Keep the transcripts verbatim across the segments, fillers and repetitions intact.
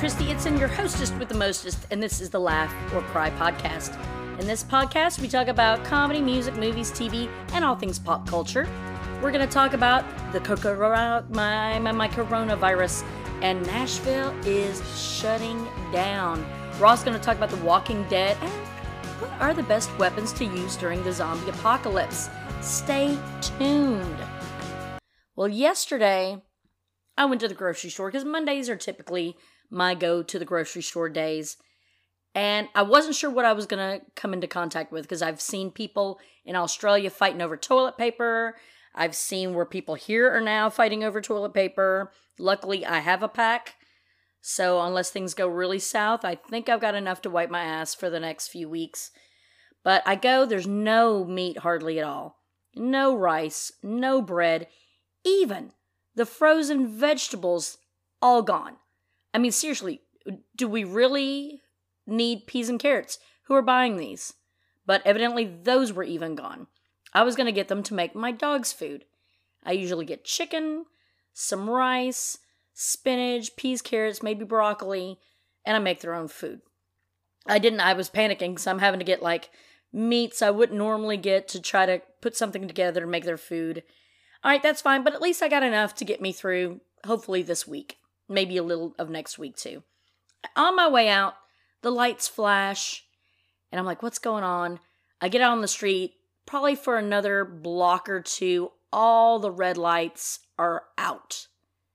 Christy Itzen, your hostess with the mostest, and this is the Laugh or Cry podcast. In this podcast, we talk about comedy, music, movies, T V, and all things pop culture. We're going to talk about the corona, my, my, my coronavirus, and Nashville is shutting down. We're also going to talk about The Walking Dead and what are the best weapons to use during the zombie apocalypse. Stay tuned. Well, yesterday, I went to the grocery store because Mondays are typically my go to the grocery store days. And I wasn't sure what I was going to come into contact with because I've seen people in Australia fighting over toilet paper. I've seen where people here are now fighting over toilet paper. Luckily, I have a pack. So unless things go really south, I think I've got enough to wipe my ass for the next few weeks. But I go, there's no meat hardly at all. No rice, no bread, even the frozen vegetables, all gone. I mean, seriously, do we really need peas and carrots? Who are buying these? But evidently those were even gone. I was going to get them to make my dog's food. I usually get chicken, some rice, spinach, peas, carrots, maybe broccoli, and I make their own food. I didn't, I was panicking because I'm having to get like meats I wouldn't normally get to try to put something together to make their food. All right, that's fine, but at least I got enough to get me through, hopefully this week. Maybe a little of next week too. On my way out, the lights flash, and I'm like, what's going on? I get out on the street, probably for another block or two, all the red lights are out.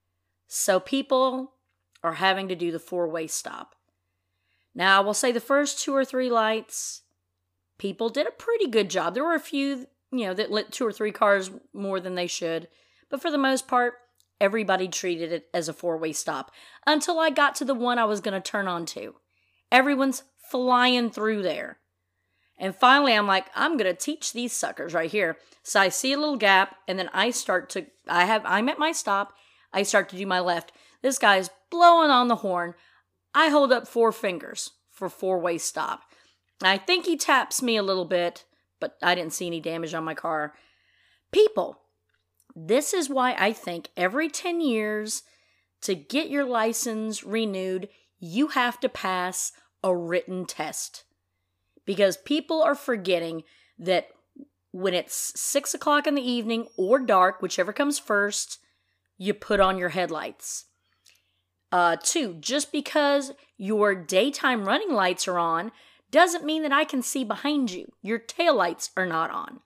So people are having to do the four-way stop. Now, I will say the first two or three lights, people did a pretty good job. There were a few, you know, that lit two or three cars more than they should. But for the most part, everybody treated it as a four-way stop. Until I got to the one I was going to turn on to. Everyone's flying through there. And finally, I'm like, I'm going to teach these suckers right here. So I see a little gap, and then I start to, I have, I'm at my stop. I start to do my left. This guy's blowing on the horn. I hold up four fingers for four-way stop. I think he taps me a little bit, but I didn't see any damage on my car. People, this is why I think every ten years, to get your license renewed, you have to pass a written test. Because people are forgetting that when it's six o'clock in the evening or dark, whichever comes first, you put on your headlights. Uh, two, just because your daytime running lights are on doesn't mean that I can see behind you. Your taillights are not on.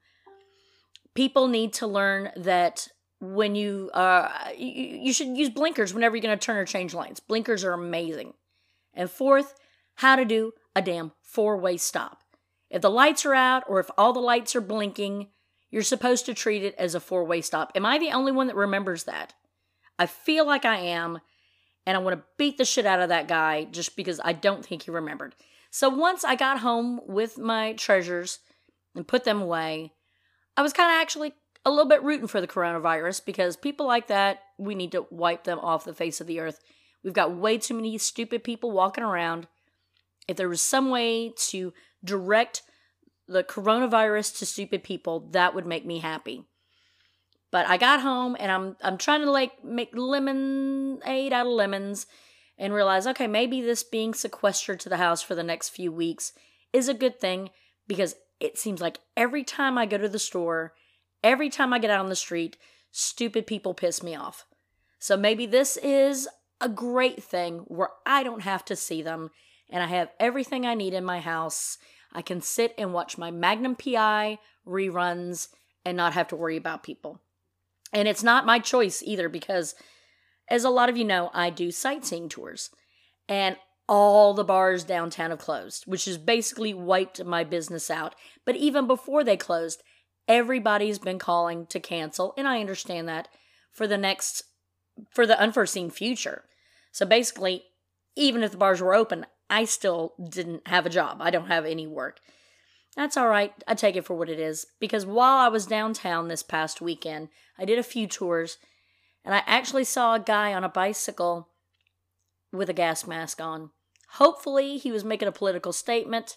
People need to learn that when you, uh, you, you should use blinkers whenever you're going to turn or change lanes. Blinkers are amazing. And fourth, how to do a damn four-way stop. If the lights are out or if all the lights are blinking, you're supposed to treat it as a four-way stop. Am I the only one that remembers that? I feel like I am, and I want to beat the shit out of that guy just because I don't think he remembered. So once I got home with my treasures and put them away, I was kind of actually a little bit rooting for the coronavirus because people like that, we need to wipe them off the face of the earth. We've got way too many stupid people walking around. If there was some way to direct the coronavirus to stupid people, that would make me happy. But I got home and I'm I'm trying to like make lemonade out of lemons and realize, okay, maybe this being sequestered to the house for the next few weeks is a good thing because it seems like every time I go to the store, every time I get out on the street, stupid people piss me off. So maybe this is a great thing where I don't have to see them and I have everything I need in my house. I can sit and watch my Magnum P I reruns and not have to worry about people. And it's not my choice either because, as a lot of you know, I do sightseeing tours. And all the bars downtown have closed, which has basically wiped my business out. But even before they closed, everybody's been calling to cancel, and I understand that, for the next, for the unforeseen future. So basically, even if the bars were open, I still didn't have a job. I don't have any work. That's all right. I take it for what it is. Because while I was downtown this past weekend, I did a few tours, and I actually saw a guy on a bicycle with a gas mask on. Hopefully, he was making a political statement.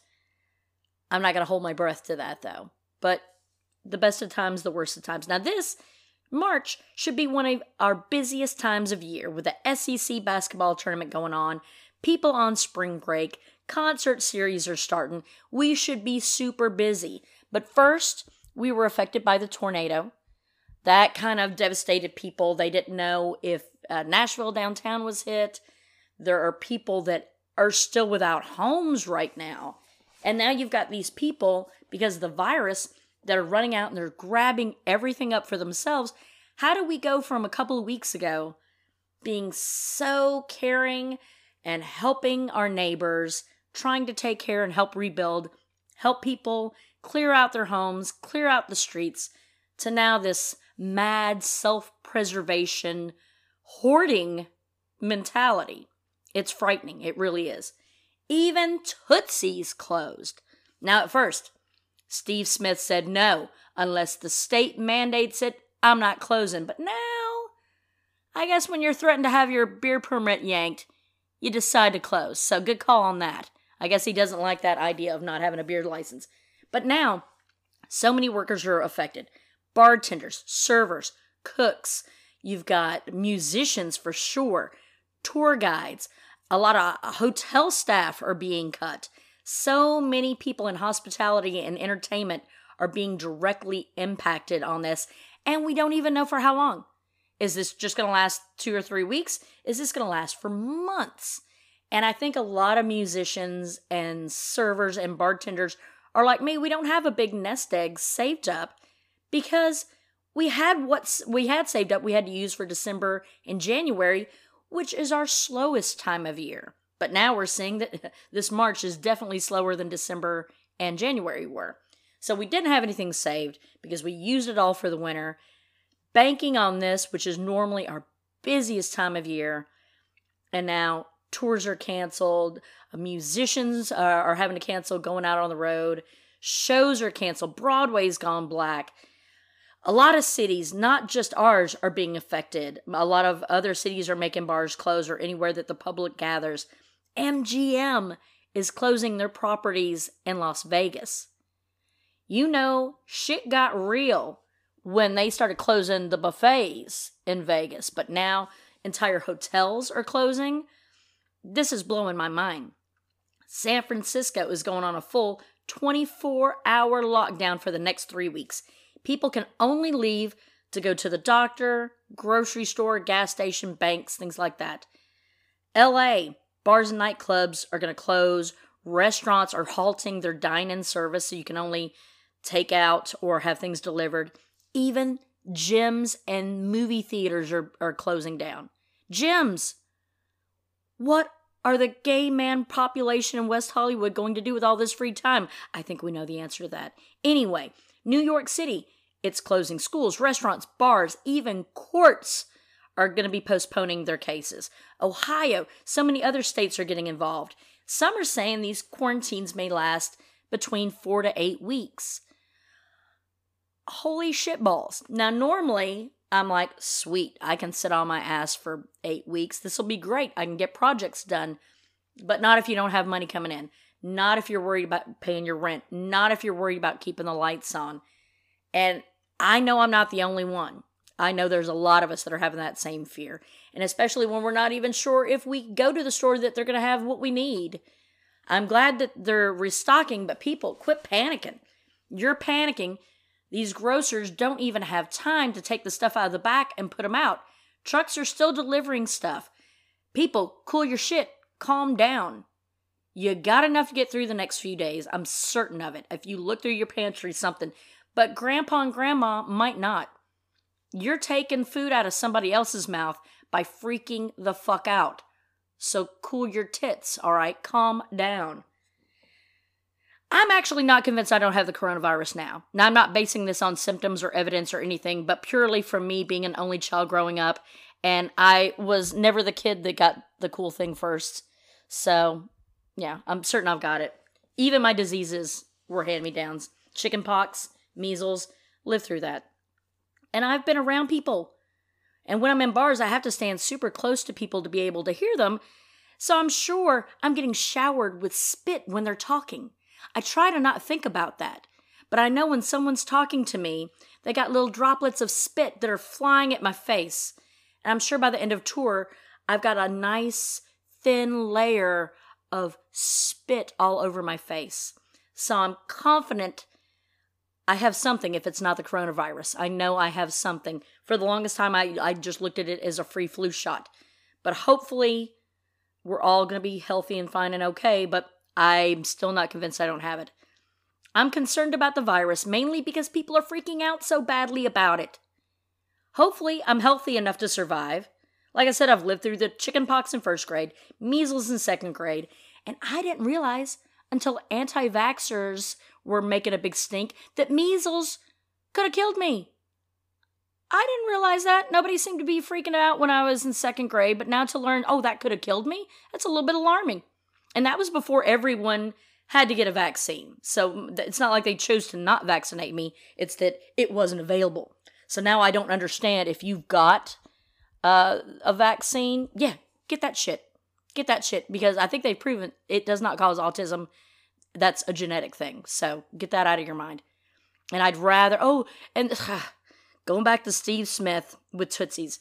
I'm not going to hold my breath to that, though. But the best of times, the worst of times. Now, this March should be one of our busiest times of year with the S E C basketball tournament going on. people on spring break, concert series are starting. We should be super busy. But first, we were affected by the tornado. That kind of devastated people. They didn't know if uh, Nashville downtown was hit. There are people that are still without homes right now. And now you've got these people, because of the virus, that are running out and they're grabbing everything up for themselves. How do we go from a couple of weeks ago being so caring and helping our neighbors, trying to take care and help rebuild, help people clear out their homes, clear out the streets, to now this mad self-preservation, hoarding mentality? It's frightening. It really is. Even Tootsie's closed. Now, at first, Steve Smith said, no, unless the state mandates it, I'm not closing. But now, I guess when you're threatened to have your beer permit yanked, you decide to close. So good call on that. I guess he doesn't like that idea of not having a beer license. But now, so many workers are affected. Bartenders, servers, cooks. You've got musicians for sure. Tour guides. A lot of hotel staff are being cut. So many people in hospitality and entertainment are being directly impacted on this, and we don't even know for how long. Is this just going to last two or three weeks? Is this going to last for months? And I think a lot of musicians and servers and bartenders are like me. We don't have a big nest egg saved up because we had what we had saved up we had to use for December and January, which is our slowest time of year. But now we're seeing that this March is definitely slower than December and January were. So we didn't have anything saved because we used it all for the winter. Banking on this, which is normally our busiest time of year, and now tours are canceled, musicians are, are having to cancel going out on the road, shows are canceled, Broadway's gone black. A lot of cities, not just ours, are being affected. A lot of other cities are making bars close or anywhere that the public gathers. M G M is closing their properties in Las Vegas. You know, shit got real when they started closing the buffets in Vegas. But now entire hotels are closing. This is blowing my mind. San Francisco is going on a full twenty-four hour lockdown for the next three weeks. People can only leave to go to the doctor, grocery store, gas station, banks, things like that. L A, bars and nightclubs are going to close. Restaurants are halting their dine-in service, so you can only take out or have things delivered. Even gyms and movie theaters are, are closing down. Gyms! What are the gay man population in West Hollywood going to do with all this free time? I think we know the answer to that. Anyway, New York City, it's closing schools, restaurants, bars, even courts are going to be postponing their cases. Ohio, so many other states are getting involved. Some are saying these quarantines may last between four to eight weeks. Holy shitballs. Now, normally, I'm like, sweet, I can sit on my ass for eight weeks. This will be great. I can get projects done. But not if you don't have money coming in. Not if you're worried about paying your rent. Not if you're worried about keeping the lights on. And I know I'm not the only one. I know there's a lot of us that are having that same fear. And especially when we're not even sure if we go to the store that they're going to have what we need. I'm glad that they're restocking, but people, quit panicking. You're panicking. These grocers don't even have time to take the stuff out of the back and put them out. Trucks are still delivering stuff. People, cool your shit. Calm down. You got enough to get through the next few days. I'm certain of it. If you look through your pantry, something. But grandpa and grandma might not. You're taking food out of somebody else's mouth by freaking the fuck out. So cool your tits, all right? Calm down. I'm actually not convinced I don't have the coronavirus now. Now, I'm not basing this on symptoms or evidence or anything, but purely from me being an only child growing up, and I was never the kid that got the cool thing first. So, yeah, I'm certain I've got it. Even my diseases were hand-me-downs. Chickenpox, measles, lived through that. And I've been around people. And when I'm in bars, I have to stand super close to people to be able to hear them. So I'm sure I'm getting showered with spit when they're talking. I try to not think about that. But I know when someone's talking to me, they got little droplets of spit that are flying at my face. And I'm sure by the end of tour, I've got a nice, thin layer of spit all over my face. So I'm confident I have something if it's not the coronavirus. I know I have something. For the longest time, I, I just looked at it as a free flu shot. But hopefully, we're all going to be healthy and fine and okay, but I'm still not convinced I don't have it. I'm concerned about the virus, mainly because people are freaking out so badly about it. Hopefully, I'm healthy enough to survive. Like I said, I've lived through the chickenpox in first grade, measles in second grade, and I didn't realize until anti-vaxxers were making a big stink that measles could have killed me. I didn't realize that. Nobody seemed to be freaking out when I was in second grade, but now to learn, oh, that could have killed me, that's a little bit alarming. And that was before everyone had to get a vaccine. So it's not like they chose to not vaccinate me. It's that it wasn't available. So now I don't understand if you've got uh, a vaccine. Yeah, get that shit. Get that shit. Because I think they've proven it does not cause autism. That's a genetic thing. So get that out of your mind. And I'd rather, oh, and uh, going back to Steve Smith with Tootsies,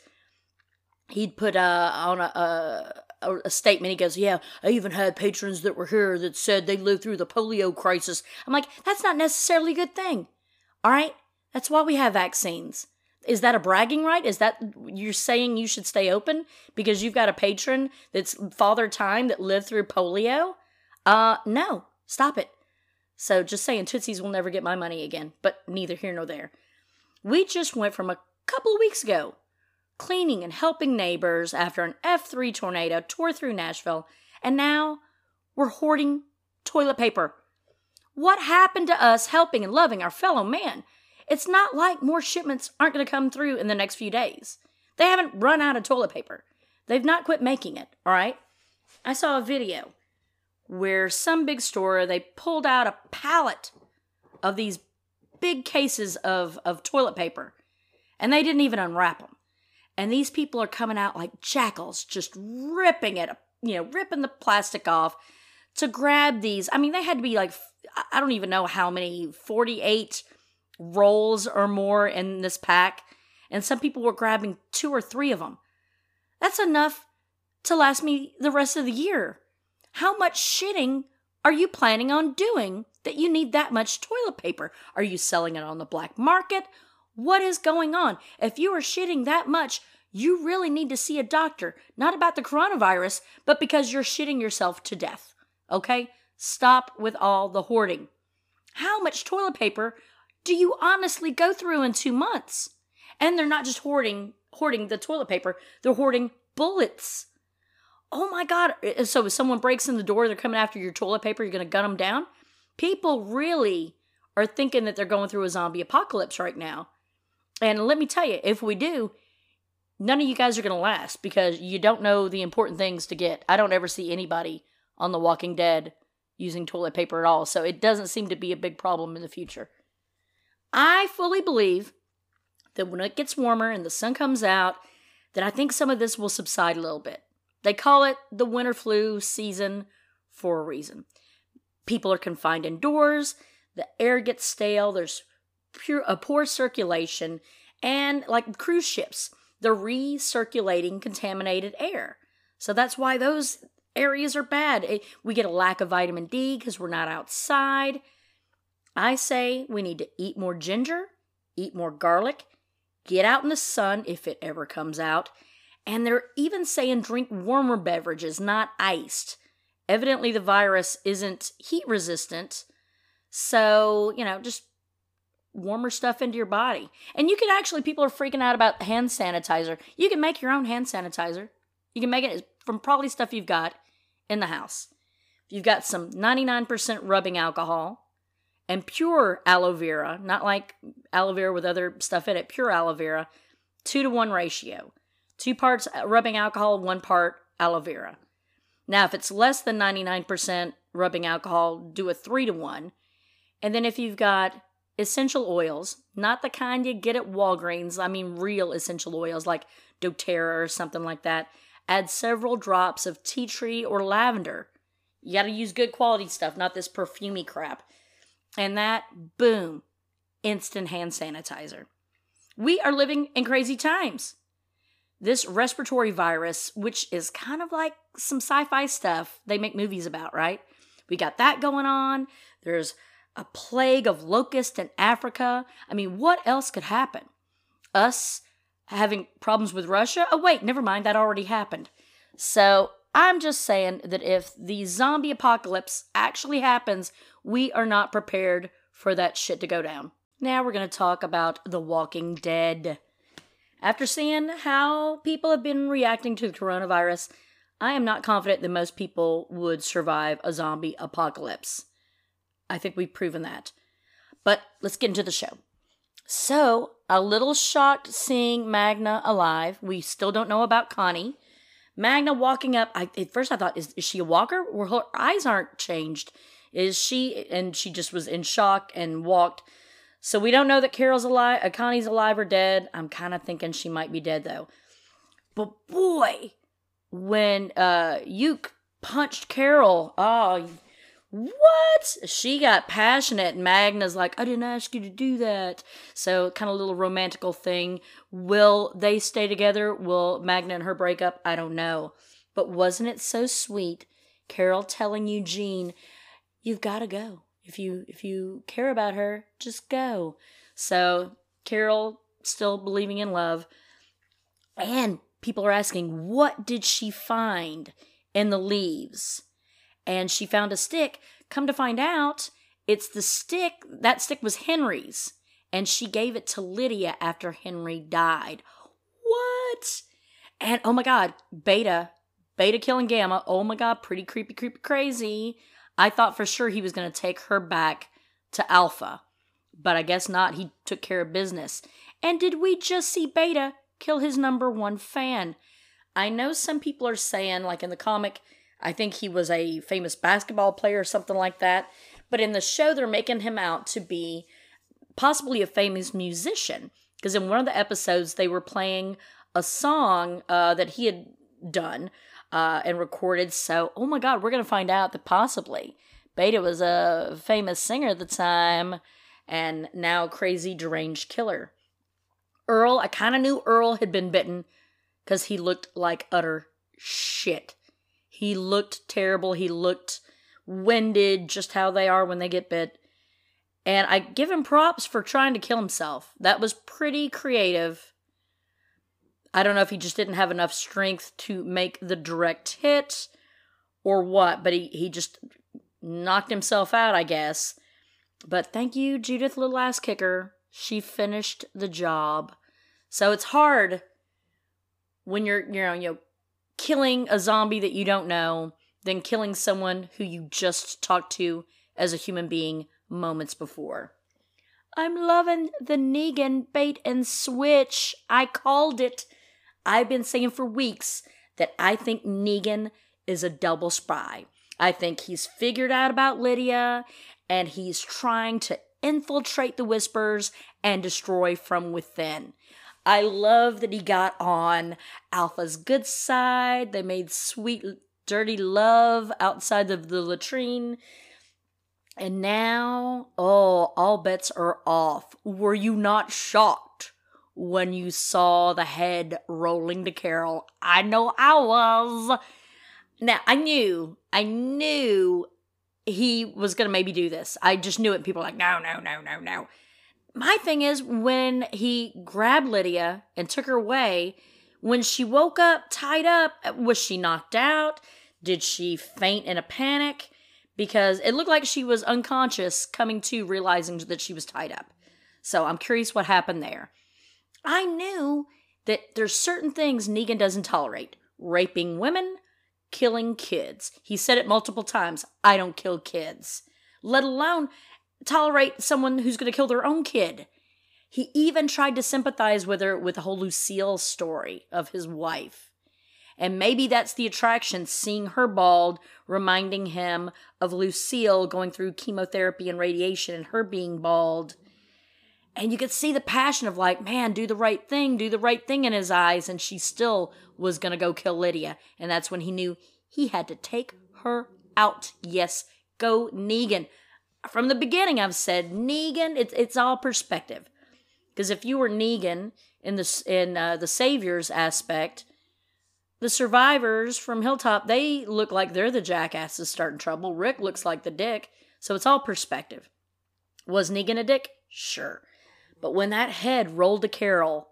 he'd put uh, on a, a, a statement. He goes, yeah, I even had patrons that were here that said they lived through the polio crisis. I'm like, that's not necessarily a good thing. All right? That's why we have vaccines. Is that a bragging right? Is that you're saying you should stay open because you've got a patron that's Father Time that lived through polio? Uh, no. Stop it. So just saying, Tootsies will never get my money again, but neither here nor there. We just went from a couple of weeks ago cleaning and helping neighbors after an F three tornado tore through Nashville, and now we're hoarding toilet paper. What happened to us helping and loving our fellow man? It's not like more shipments aren't going to come through in the next few days. They haven't run out of toilet paper. They've not quit making it, all right? I saw a video where some big store, they pulled out a pallet of these big cases of, of toilet paper, and they didn't even unwrap them. And these people are coming out like jackals, just ripping it, you know, ripping the plastic off to grab these. I mean, they had to be like, I don't even know how many, forty-eight rolls or more in this pack. And some people were grabbing two or three of them. That's enough to last me the rest of the year. How much shitting are you planning on doing that you need that much toilet paper? Are you selling it on the black market? What is going on? If you are shitting that much, you really need to see a doctor. Not about the coronavirus, but because you're shitting yourself to death. Okay? Stop with all the hoarding. How much toilet paper do you honestly go through in two months? And they're not just hoarding, hoarding the toilet paper. They're hoarding bullets. Oh my God. So if someone breaks in the door, they're coming after your toilet paper, you're going to gun them down? People really are thinking that they're going through a zombie apocalypse right now. And let me tell you, if we do, none of you guys are going to last because you don't know the important things to get. I don't ever see anybody on The Walking Dead using toilet paper at all. So it doesn't seem to be a big problem in the future. I fully believe that when it gets warmer and the sun comes out, that I think some of this will subside a little bit. They call it the winter flu season for a reason. People are confined indoors, the air gets stale, there's pure, a poor circulation, and like cruise ships, they're recirculating contaminated air. So that's why those areas are bad. We get a lack of vitamin D because we're not outside. I say we need to eat more ginger, eat more garlic, get out in the sun if it ever comes out. And they're even saying drink warmer beverages, not iced. Evidently, the virus isn't heat resistant. So, you know, just warmer stuff into your body. And you can actually, people are freaking out about hand sanitizer. You can make your own hand sanitizer. You can make it from probably stuff you've got in the house. You've got some ninety-nine percent rubbing alcohol and pure aloe vera, not like aloe vera with other stuff in it, pure aloe vera, two to one ratio. Two parts rubbing alcohol, one part aloe vera. Now, if it's less than ninety-nine percent rubbing alcohol, do a three to one. And then if you've got essential oils, not the kind you get at Walgreens, I mean real essential oils like doTERRA or something like that, add several drops of tea tree or lavender. You got to use good quality stuff, not this perfumey crap. And that, boom, instant hand sanitizer. We are living in crazy times. this respiratory virus, which is kind of like some sci-fi stuff they make movies about, right? We got that going on. There's a plague of locusts in Africa. I mean, what else could happen? Us having problems with Russia? Oh, wait, never mind. That already happened. So I'm just saying that if the zombie apocalypse actually happens, we are not prepared for that shit to go down. Now we're going to talk about The Walking Dead. After seeing how people have been reacting to the coronavirus, I am not confident that most people would survive a zombie apocalypse. I think we've proven that. But let's get into the show. So, a little shocked seeing Magna alive. We still don't know about Connie. Magna walking up, I, at first I thought, is, is she a walker? Well, her eyes aren't changed. Is she? And she just was in shock and walked. So we don't know that Carol's alive, uh, Connie's alive or dead. I'm kind of thinking she might be dead, though. But boy, when uh, Yuke punched Carol, oh, what? She got passionate. Magna's like, I didn't ask you to do that. So kind of a little romantical thing. Will they stay together? Will Magna and her break up? I don't know. But wasn't it so sweet? Carol telling Eugene, you've got to go. If you if you care about her, just go. So Carol still believing in love. And people are asking, what did she find in the leaves? And she found a stick. Come to find out, it's the stick. That stick was Henry's. And she gave it to Lydia after Henry died. What? And oh my God, Beta. Beta killing Gamma. Oh my God, pretty creepy, creepy, crazy. I thought for sure he was going to take her back to Alpha. But I guess not. He took care of business. And did we just see Beta kill his number one fan? I know some people are saying, like in the comic, I think he was a famous basketball player or something like that. But in the show, they're making him out to be possibly a famous musician. Because in one of the episodes, they were playing a song uh, that he had done. Uh, and recorded, so, oh my God, we're going to find out that possibly Beta was a famous singer at the time, and now crazy, deranged killer. Earl, I kind of knew Earl had been bitten, because he looked like utter shit. He looked terrible, he looked winded, just how they are when they get bit. And I give him props for trying to kill himself. That was pretty creative. I don't know if he just didn't have enough strength to make the direct hit or what, but he, he just knocked himself out, I guess. But thank you, Judith Little Ass Kicker. She finished the job. So it's hard when you're, you know, you know, killing a zombie that you don't know than killing someone who you just talked to as a human being moments before. I'm loving the Negan bait and switch. I called it. I've been saying for weeks that I think Negan is a double spy. I think he's figured out about Lydia, and he's trying to infiltrate the Whispers and destroy from within. I love that he got on Alpha's good side. They made sweet, dirty love outside of the latrine. And now, oh, all bets are off. Were you not shocked when you saw the head rolling to Carol? I know I was. Now, I knew, I knew he was going to maybe do this. I just knew it. People were like, no, no, no, no, no. My thing is, when he grabbed Lydia and took her away, when she woke up, tied up, was she knocked out? Did she faint in a panic? Because it looked like she was unconscious, coming to realizing that she was tied up. So I'm curious what happened there. I knew that there's certain things Negan doesn't tolerate. Raping women, killing kids. He said it multiple times. I don't kill kids. Let alone tolerate someone who's going to kill their own kid. He even tried to sympathize with her with the whole Lucille story of his wife. And maybe that's the attraction, seeing her bald, reminding him of Lucille going through chemotherapy and radiation and her being bald. And you could see the passion of like, man, do the right thing, do the right thing in his eyes. And she still was going to go kill Lydia. And that's when he knew he had to take her out. Yes, go Negan. From the beginning, I've said Negan, it's, it's all perspective. Because if you were Negan in the in uh, the Saviors aspect, the survivors from Hilltop, they look like they're the jackasses starting trouble. Rick looks like the dick. So it's all perspective. Was Negan a dick? Sure. But when that head rolled to Carol,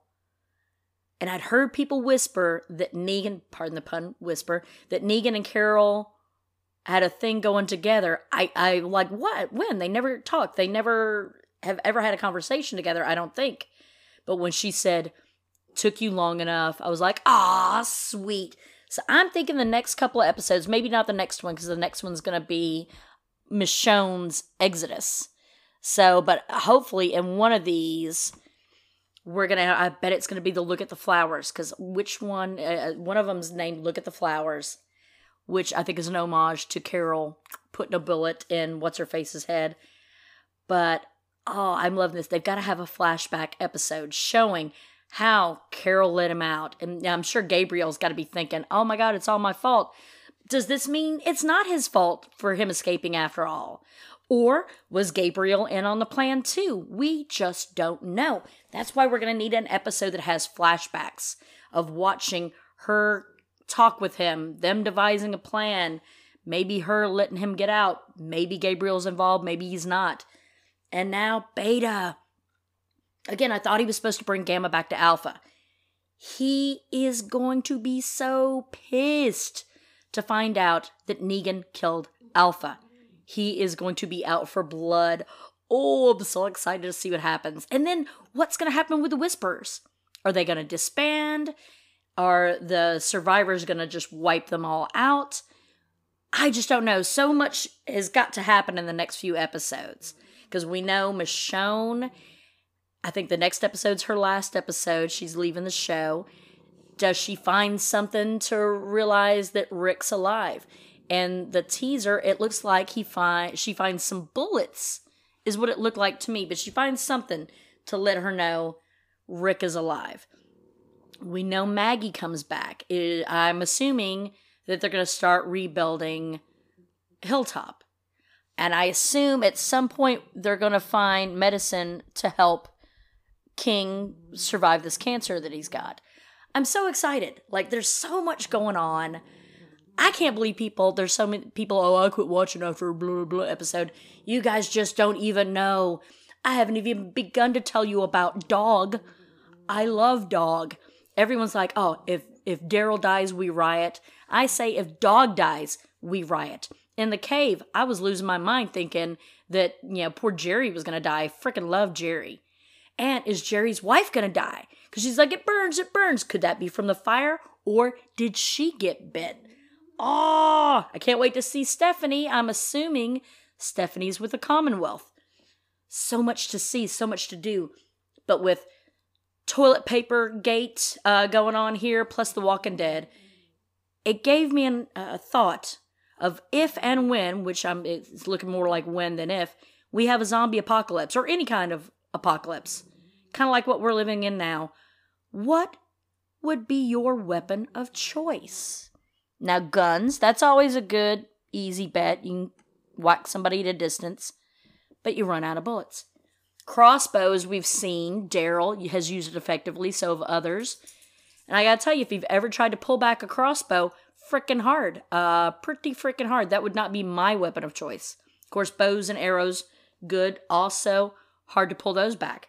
and I'd heard people whisper that Negan, pardon the pun, whisper, that Negan and Carol had a thing going together. I, I like, what? When? They never talked. They never have ever had a conversation together, I don't think. But when she said, took you long enough, I was like, ah, sweet. So I'm thinking the next couple of episodes, maybe not the next one, because the next one's going to be Michonne's Exodus. So, but hopefully in one of these, we're going to, I bet it's going to be the Look at the Flowers, because which one, uh, one of them's named Look at the Flowers, which I think is an homage to Carol putting a bullet in What's-Her-Face's head. But, oh, I'm loving this. They've got to have a flashback episode showing how Carol let him out. And I'm sure Gabriel's got to be thinking, oh my God, it's all my fault. Does this mean it's not his fault for him escaping after all? Or was Gabriel in on the plan too? We just don't know. That's why we're going to need an episode that has flashbacks of watching her talk with him, them devising a plan, maybe her letting him get out, maybe Gabriel's involved, maybe he's not. And now Beta. Again, I thought he was supposed to bring Gamma back to Alpha. He is going to be so pissed to find out that Negan killed Alpha. He is going to be out for blood. Oh, I'm so excited to see what happens. And then what's going to happen with the Whisperers? Are they going to disband? Are the survivors going to just wipe them all out? I just don't know. So much has got to happen in the next few episodes. Because we know Michonne, I think the next episode's her last episode. She's leaving the show. Does she find something to realize that Rick's alive? And the teaser, it looks like he find she finds some bullets, is what it looked like to me. But she finds something to let her know Rick is alive. We know Maggie comes back. It, I'm assuming that they're going to start rebuilding Hilltop. And I assume at some point they're going to find medicine to help King survive this cancer that he's got. I'm so excited. Like, there's so much going on. I can't believe people, there's so many people, oh, I quit watching after a blah, blah, blah episode. You guys just don't even know. I haven't even begun to tell you about Dog. I love Dog. Everyone's like, oh, if, if Daryl dies, we riot. I say if Dog dies, we riot. In the cave, I was losing my mind thinking that, you know, poor Jerry was going to die. I freaking love Jerry. And is Jerry's wife going to die? Because she's like, it burns, it burns. Could that be from the fire? Or did she get bit? Oh, I can't wait to see Stephanie. I'm assuming Stephanie's with the Commonwealth. So much to see, so much to do. But with toilet paper gate uh, going on here, plus The Walking Dead, it gave me an, a thought of if and when, which I'm it's looking more like when than if, we have a zombie apocalypse or any kind of apocalypse, kind of like what we're living in now. What would be your weapon of choice? Now, guns, that's always a good, easy bet. You can whack somebody at a distance, but you run out of bullets. Crossbows, we've seen. Daryl has used it effectively, so have others. And I gotta tell you, if you've ever tried to pull back a crossbow, frickin' hard. Uh, pretty frickin' hard. That would not be my weapon of choice. Of course, bows and arrows, good. Also, hard to pull those back.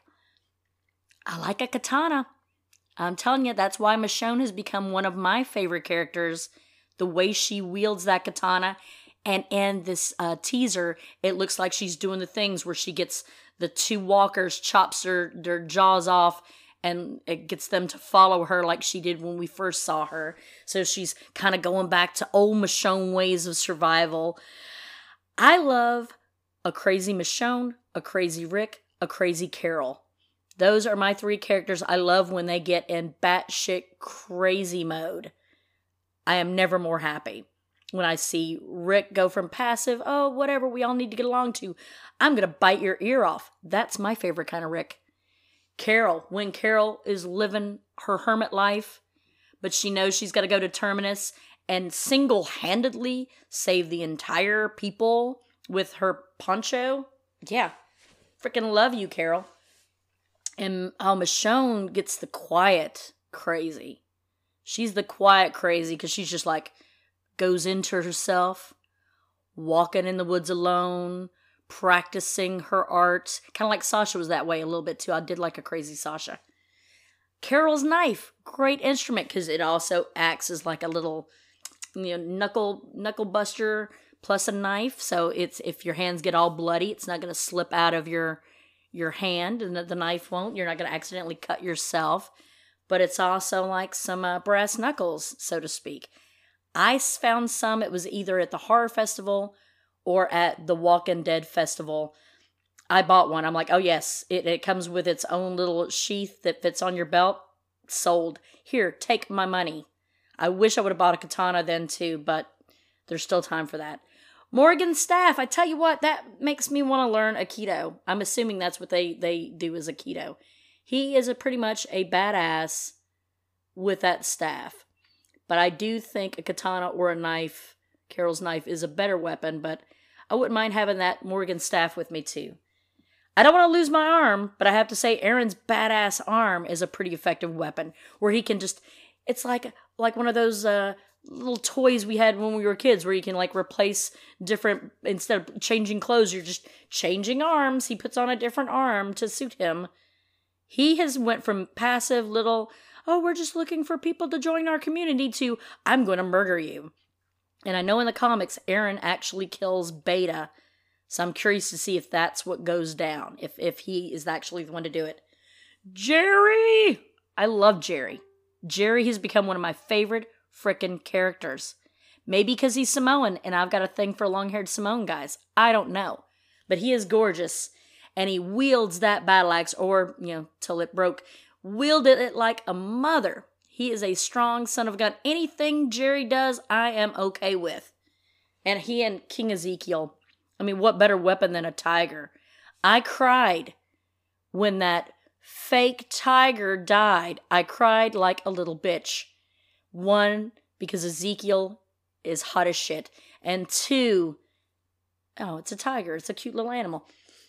I like a katana. I'm telling you, that's why Michonne has become one of my favorite characters. The way she wields that katana. And in this uh, teaser, it looks like she's doing the things where she gets the two walkers, chops their, their jaws off, and it gets them to follow her like she did when we first saw her. So she's kind of going back to old Michonne ways of survival. I love a crazy Michonne, a crazy Rick, a crazy Carol. Those are my three characters I love when they get in batshit crazy mode. I am never more happy when I see Rick go from passive, oh, whatever, we all need to get along to, I'm going to bite your ear off. That's my favorite kind of Rick. Carol, when Carol is living her hermit life, but she knows she's got to go to Terminus and single-handedly save the entire people with her poncho. Yeah, freaking love you, Carol. And oh, Michonne gets the quiet crazy. She's the quiet crazy because she's just like, goes into herself, walking in the woods alone, practicing her art. Kind of like Sasha was that way a little bit too. I did like a crazy Sasha. Carol's knife, great instrument because it also acts as like a little, you know, knuckle knuckle buster plus a knife. So it's if your hands get all bloody, it's not going to slip out of your your hand, and the knife won't. You're not going to accidentally cut yourself. But it's also like some uh, brass knuckles, so to speak. I found some. It was either at the horror festival or at the Walking Dead festival. I bought one. I'm like, oh yes, it, it comes with its own little sheath that fits on your belt. Sold. Here, take my money. I wish I would have bought a katana then too, but there's still time for that. Morgan's staff, I tell you what, that makes me want to learn Aikido. I'm assuming that's what they, they do as Aikido. He is a pretty much a badass with that staff. But I do think a katana or a knife, Carol's knife, is a better weapon, but I wouldn't mind having that Morgan staff with me too. I don't want to lose my arm, but I have to say Aaron's badass arm is a pretty effective weapon, where he can just, it's like like one of those uh, little toys we had when we were kids, where you can like replace different, instead of changing clothes, you're just changing arms. He puts on a different arm to suit him. He has went from passive little, oh, we're just looking for people to join our community, to I'm going to murder you. And I know in the comics, Aaron actually kills Beta. So I'm curious to see if that's what goes down. If if he is actually the one to do it. Jerry! I love Jerry. Jerry has become one of my favorite frickin' characters. Maybe because he's Samoan and I've got a thing for long-haired Samoan guys. I don't know. But he is gorgeous. And he wields that battle axe, or, you know, till it broke, wielded it like a mother. He is a strong son of a gun. Anything Jerry does, I am okay with. And he and King Ezekiel, I mean, what better weapon than a tiger? I cried when that fake tiger died. I cried like a little bitch. One, because Ezekiel is hot as shit. And two, oh, it's a tiger. It's a cute little animal.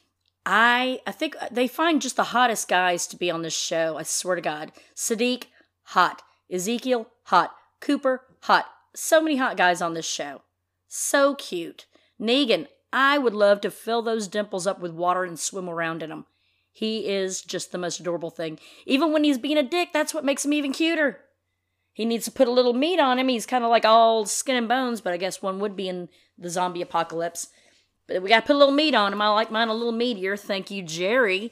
I I think they find just the hottest guys to be on this show. I swear to God. Sadiq, hot. Ezekiel, hot. Cooper, hot. So many hot guys on this show. So cute. Negan, I would love to fill those dimples up with water and swim around in them. He is just the most adorable thing. Even when he's being a dick, that's what makes him even cuter. He needs to put a little meat on him. He's kind of like all skin and bones, but I guess one would be in the zombie apocalypse. But we got to put a little meat on him. I like mine a little meatier. Thank you, Jerry.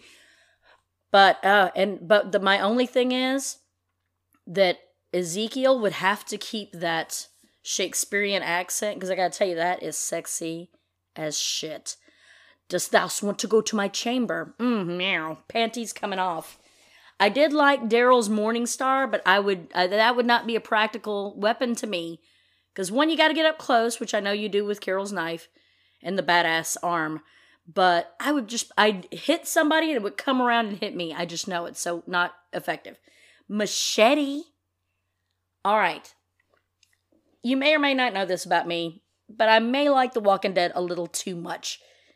But uh, and but the, my only thing is that Ezekiel would have to keep that Shakespearean accent, because I got to tell you, that is sexy as shit. Dost thou want to go to my chamber? Mm, meow. Panties coming off. I did like Daryl's Morning Star, but I would uh, that would not be a practical weapon to me. Because one, you got to get up close, which I know you do with Carol's knife and the badass arm. But I would just, I'd hit somebody and it would come around and hit me. I just know it's so not effective. Machete. All right. You may or may not know this about me, but I may like The Walking Dead a little too much.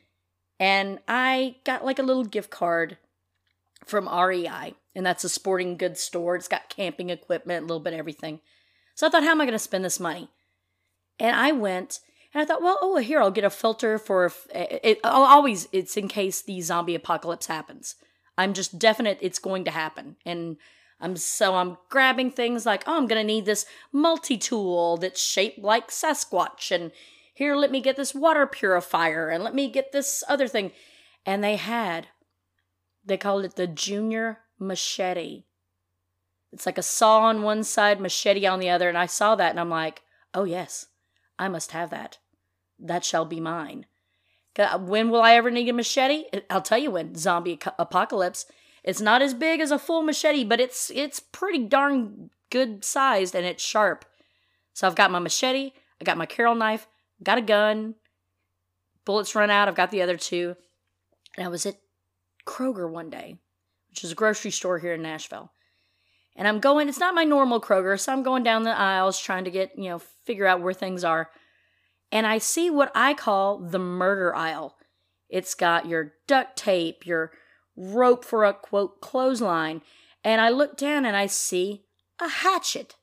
And I got like a little gift card from R E I. And that's a sporting goods store. It's got camping equipment, a little bit of everything. So I thought, how am I going to spend this money? And I went, and I thought, well, oh, here, I'll get a filter for, if, it, I'll always, it's in case the zombie apocalypse happens. I'm just definite it's going to happen. And I'm so I'm grabbing things like, oh, I'm going to need this multi-tool that's shaped like Sasquatch. And here, let me get this water purifier. And let me get this other thing. And they had, they called it the Junior Machete. It's like a saw on one side, machete on the other. And I saw that and I'm like, oh yes, I must have that. That shall be mine. When will I ever need a machete? I'll tell you when. Zombie apocalypse. It's not as big as a full machete, but it's it's pretty darn good sized and it's sharp. So I've got my machete, I got my Carol knife, got a gun, bullets run out, I've got the other two. And I was at Kroger one day, which is a grocery store here in Nashville. And I'm going, it's not my normal Kroger, so I'm going down the aisles trying to get, you know, figure out where things are. And I see what I call the murder aisle. It's got your duct tape, your rope for a, quote, clothesline, and I look down and I see a hatchet.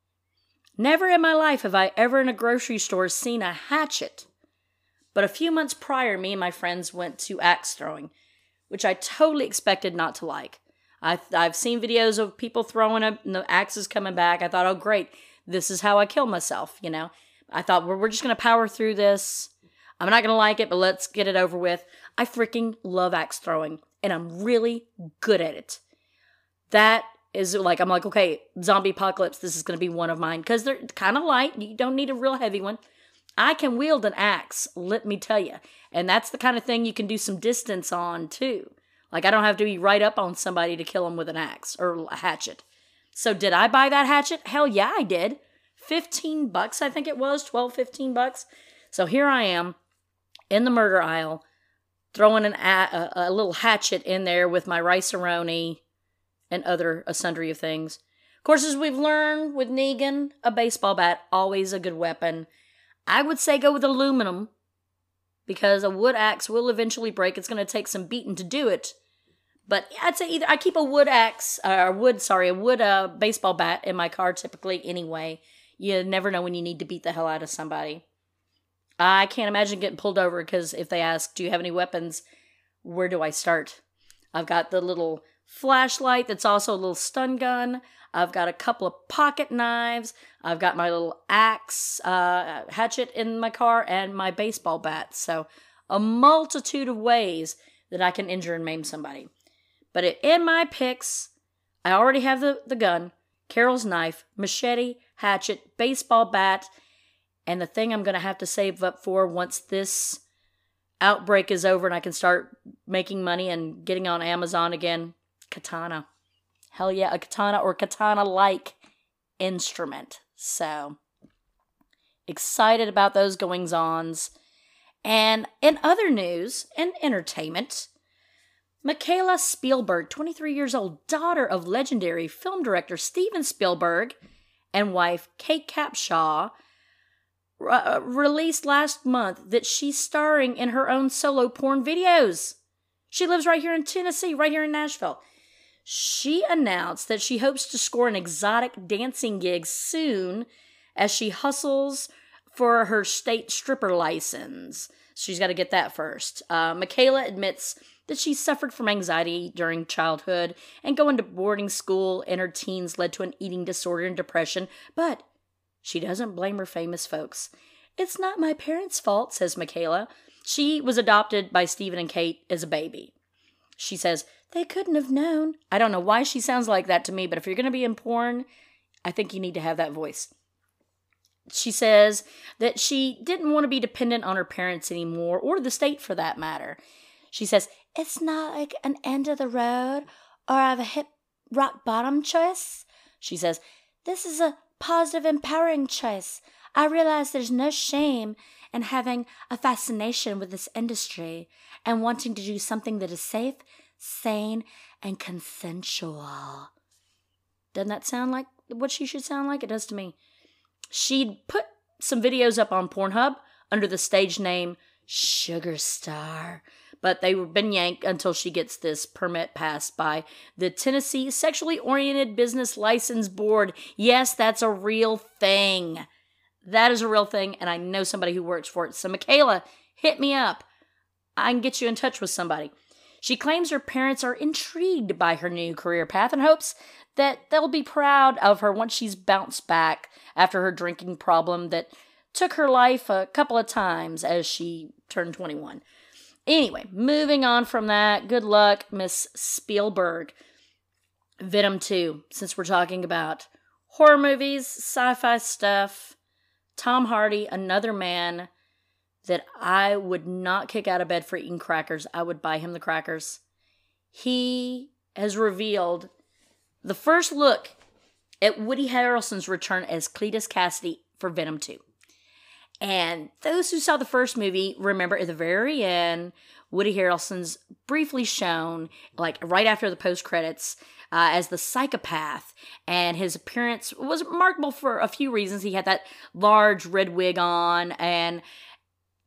Never in my life have I ever in a grocery store seen a hatchet. But a few months prior, me and my friends went to axe throwing, which I totally expected not to like. I've, I've seen videos of people throwing it and the axes coming back. I thought, oh, great, this is how I kill myself, you know. I thought, well, we're just going to power through this. I'm not going to like it, but let's get it over with. I freaking love axe throwing, and I'm really good at it. That is like, I'm like, okay, zombie apocalypse, this is going to be one of mine, because they're kind of light. You don't need a real heavy one. I can wield an axe, let me tell you. And that's the kind of thing you can do some distance on, too. Like, I don't have to be right up on somebody to kill them with an axe or a hatchet. So did I buy that hatchet? Hell yeah, I did. fifteen bucks, I think it was. twelve, fifteen bucks. So here I am in the murder aisle, throwing an a, a little hatchet in there with my rice-a-roni and other a sundry of things. Of course, as we've learned with Negan, a baseball bat, always a good weapon. I would say go with aluminum, because a wood axe will eventually break. It's going to take some beating to do it. But I'd say either I keep a wood axe, or wood, sorry, a wood uh, baseball bat in my car typically anyway. You never know when you need to beat the hell out of somebody. I can't imagine getting pulled over, because if they ask, do you have any weapons? Where do I start? I've got the little flashlight that's also a little stun gun. I've got a couple of pocket knives. I've got my little axe, uh, hatchet in my car, and my baseball bat. So a multitude of ways that I can injure and maim somebody. But it, in my picks, I already have the, the gun, Carol's knife, machete, hatchet, baseball bat, and the thing I'm going to have to save up for once this outbreak is over and I can start making money and getting on Amazon again, katana. Hell yeah, a katana or katana-like instrument. So, excited about those goings-ons. And in other news and entertainment, Mikaela Spielberg, twenty-three years old, daughter of legendary film director Steven Spielberg and wife Kate Capshaw, uh, released last month that she's starring in her own solo porn videos. She lives right here in Tennessee, right here in Nashville. She announced that she hopes to score an exotic dancing gig soon as she hustles for her state stripper license. She's got to get that first. Uh, Mikaela admits that she suffered from anxiety during childhood, and going to boarding school in her teens led to an eating disorder and depression, but she doesn't blame her famous folks. It's not my parents' fault, says Mikaela. She was adopted by Steven and Kate as a baby. She says, they couldn't have known. I don't know why she sounds like that to me, but if you're going to be in porn, I think you need to have that voice. She says that she didn't want to be dependent on her parents anymore, or the state for that matter. She says, it's not like an end of the road or of a hip rock bottom choice. She says, this is a positive, empowering choice. I realize there's no shame in having a fascination with this industry and wanting to do something that is safe, sane, and consensual. Doesn't that sound like what she should sound like? It does to me. She'd put some videos up on Pornhub under the stage name Sugar Star, but they've been yanked until she gets this permit passed by the Tennessee Sexually Oriented Business License Board. Yes, that's a real thing. That is a real thing, and I know somebody who works for it. So, Mikaela, hit me up. I can get you in touch with somebody. She claims her parents are intrigued by her new career path and hopes that they'll be proud of her once she's bounced back after her drinking problem that took her life a couple of times as she turned twenty-one. Anyway, moving on from that, good luck, Miss Spielberg. Venom two, since we're talking about horror movies, sci-fi stuff, Tom Hardy, another man that I would not kick out of bed for eating crackers. I would buy him the crackers. He has revealed the first look at Woody Harrelson's return as Cletus Cassidy for Venom two. And those who saw the first movie remember at the very end, Woody Harrelson's briefly shown, like right after the post-credits, uh, as the psychopath. And his appearance was remarkable for a few reasons. He had that large red wig on, and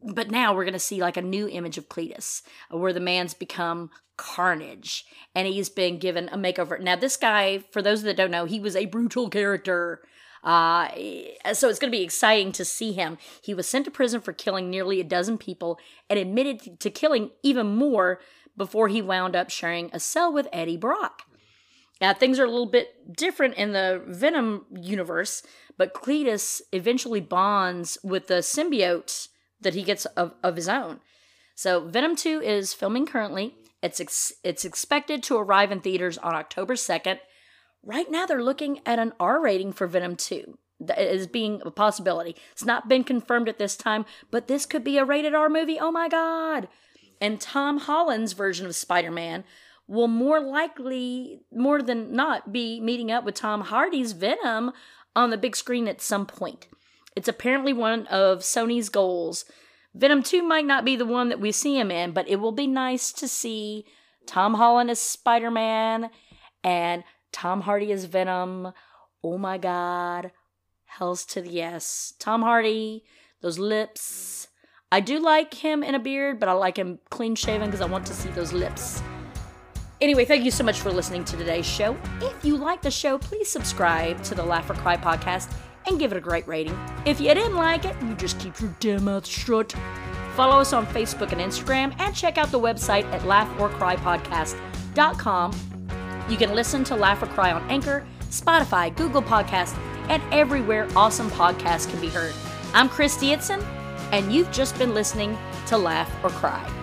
but now we're going to see like a new image of Cletus, where the man's become Carnage, and he's been given a makeover. Now, this guy, for those that don't know, he was a brutal character. Uh, so it's going to be exciting to see him. He was sent to prison for killing nearly a dozen people and admitted to killing even more before he wound up sharing a cell with Eddie Brock. Now, things are a little bit different in the Venom universe, but Cletus eventually bonds with the symbiote that he gets of, of his own. So Venom two is filming currently. It's ex- it's expected to arrive in theaters on October second. Right now, they're looking at an R rating for Venom two as being a possibility. It's not been confirmed at this time, but this could be a rated R movie. Oh my God. And Tom Holland's version of Spider-Man will more likely, more than not, be meeting up with Tom Hardy's Venom on the big screen at some point. It's apparently one of Sony's goals. Venom two might not be the one that we see him in, but it will be nice to see Tom Holland as Spider-Man and Tom Hardy as Venom. Oh my God. Hells to the yes. Tom Hardy, those lips. I do like him in a beard, but I like him clean shaven because I want to see those lips. Anyway, thank you so much for listening to today's show. If you like the show, please subscribe to the Laugh or Cry podcast and give it a great rating. If you didn't like it, you just keep your damn mouth shut. Follow us on Facebook and Instagram, and check out the website at laugh or cry podcast dot com. You can listen to Laugh or Cry on Anchor, Spotify, Google Podcasts, and everywhere awesome podcasts can be heard. I'm Christy Itson, and you've just been listening to Laugh or Cry.